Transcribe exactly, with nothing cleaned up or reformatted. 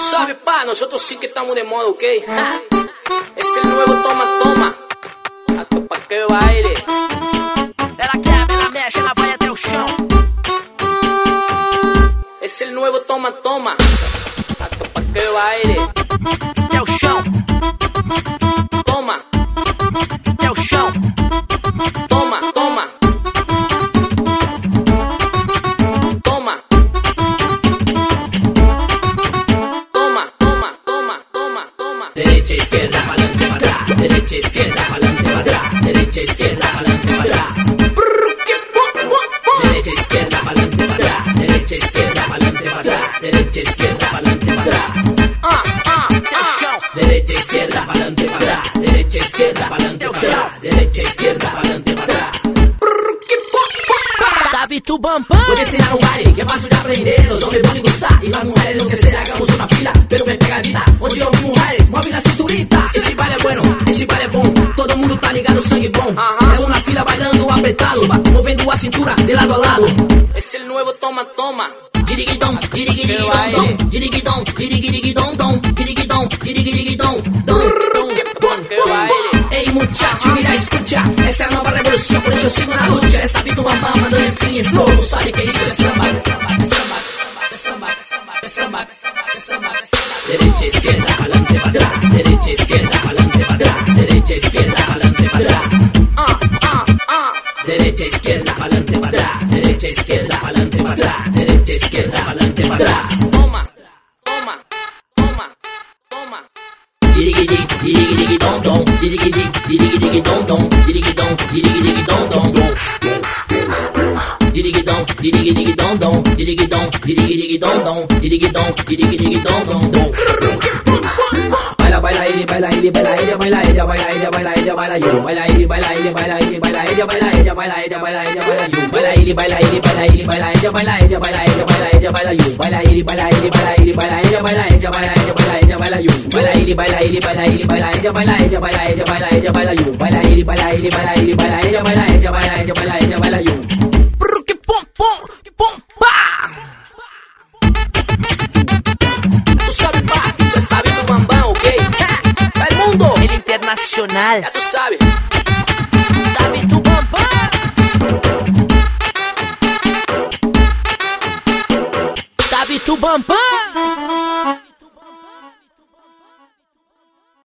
sabe, pa, nosotros sí que estamos de moda, ¿ok? Ja. Es el nuevo toma, toma. Hasta pa' que baile. Ela quebra, ela mexe, ela vai até o chão. Es el nuevo toma, toma. Hasta pa' que baile. Até o chão. Toma, Até o chão. toma, toma. Toma. Toma, toma, toma, toma, toma. Derecha, izquierda, pa'lante, pa' atrás. Derecha, izquierda, pa'lante, pa' atrás. Derecha, izquierda, pa'lante, pa' atrás. Derecha, izquierda, pa'lante, pa' atrás. Derecha, izquierda, pa'lante, pa' atrás. Derecha, izquierda, pa'lante, pa' atrás. Ah, ah, ah. Derecha, izquierda, pa'lante, pa' atrás. Derecha, izquierda, pa'lante, pa' atrás. Derecha, izquierda, pa'lante, pa' atrás. Davi tu Bambam. Voy a enseñar un baile que fácil de aprender. Los hombres van a gustar y las mujeres lo que sea. Hagamos una fila, pero bien pegadita. Onde homens e mujeres, mueve la cinturita. Esse baile é bueno, esse baile é bom. Todo mundo tá ligado, sangue bom. É uma fila bailando apertado, movendo a cintura de lado a lado. Es el nuevo toma, toma. Diriguidom, diriguidom, dom, diriguidom, diriguidom, dom, diriguidom, diriguidom, dom, dom, Que baile. Ei muchacho, mira, escucha. Essa é a nova revolução, por isso eu sigo na luta. Essa Vitor Bambam mandando enfim em flow. Não sabe que isso é samba, samba, samba, samba, samba, samba. Derecha, izquierda, pa'lante, pa' atrás. Derecha, izquierda, pa'lante, pa' atrás. Derecha, izquierda, pa'lante, pa' atrás. Ah, ah, ah. Derecha, izquierda, pa'lante, pa' atrás. Derecha, izquierda, pa'lante, pa' atrás. Derecha, izquierda, pa'lante, pa' atrás. Toma, toma, toma, toma. Dirigidi, dirigidi, dom, dom. Dirigidi, dirigidi, dom, dom. Dirigidom, dirigidi, dom, dom. Dirigidom, dirigidi, dom, dom. Dirigidom, dirigidi, dom, dom. Dirigidom, dirigidi, dom, dom. Baila, baila ele, baila ele, baila ele, baila ella, baila ella, baila ella, baila yo. Baila ele, baila ele, baila ele, baila ella, baila ella, baila ella, baila ella, baila yo. Baila ele, baila ele, baila ele, baila ella, baila ella, baila ella, baila ella, baila yo. Baila ele, baila ele, baila ele, baila ella, baila ella, baila ella, baila ella, baila yo. Baila ele, baila ele, baila ele, baila ella, baila ella, baila ella, baila ella, baila yo. Baila ele, baila ele, baila ele, baila ella, baila ella, baila ella, baila ella, baila yo. Que pom, pom, que pom, pá. Tú sabes, pa, eso está Vitor Bambam, ¿ok? Ja. El mundo. Ele internacional. Ya tú sabes. Davi tu Bambam. Davi tu Bambam.